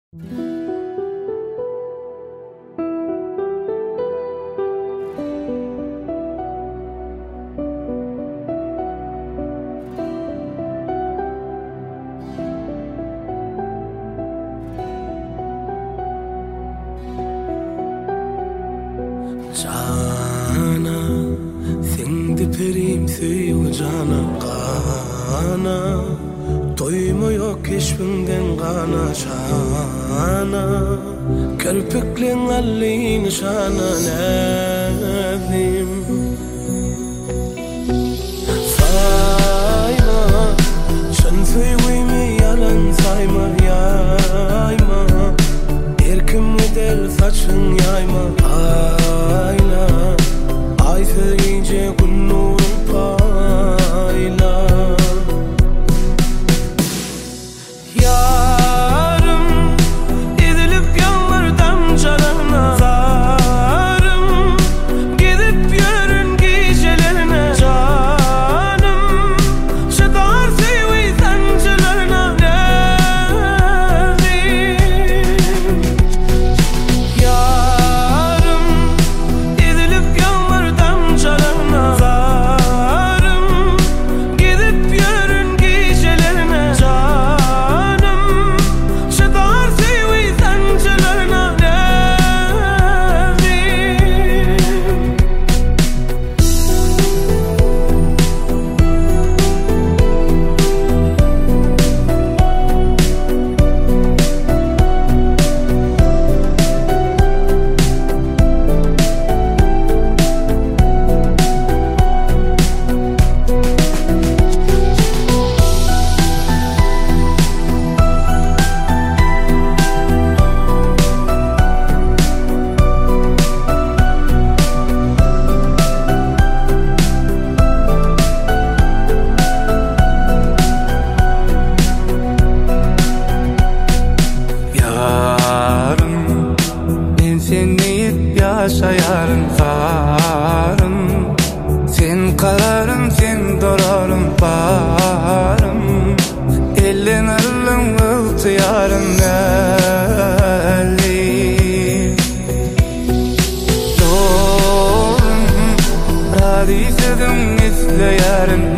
Cana, sendi perim süyü cana kana, doyma yok keşfinden kana şana, kirpiklerin allin şana nevim. Sayma, şan süyümi yalan sayma yayma, erkim eder saçın yayma. Ay söyleyince gün nurun payla. Yarım edilip yalvar damcalarına, zarım gidip yürün gecelerine. Canım şedar sevi sancılarına nevrim. Yarım edilip yalvar damcalarına, zarım gidip yürün gecelerine. Canım şedar sevi sancılarına yaşayarım varım, sen kararım, sen dorarım barım, elin alın ıltıyarım nelli. Doğrum, radisedim izleyarım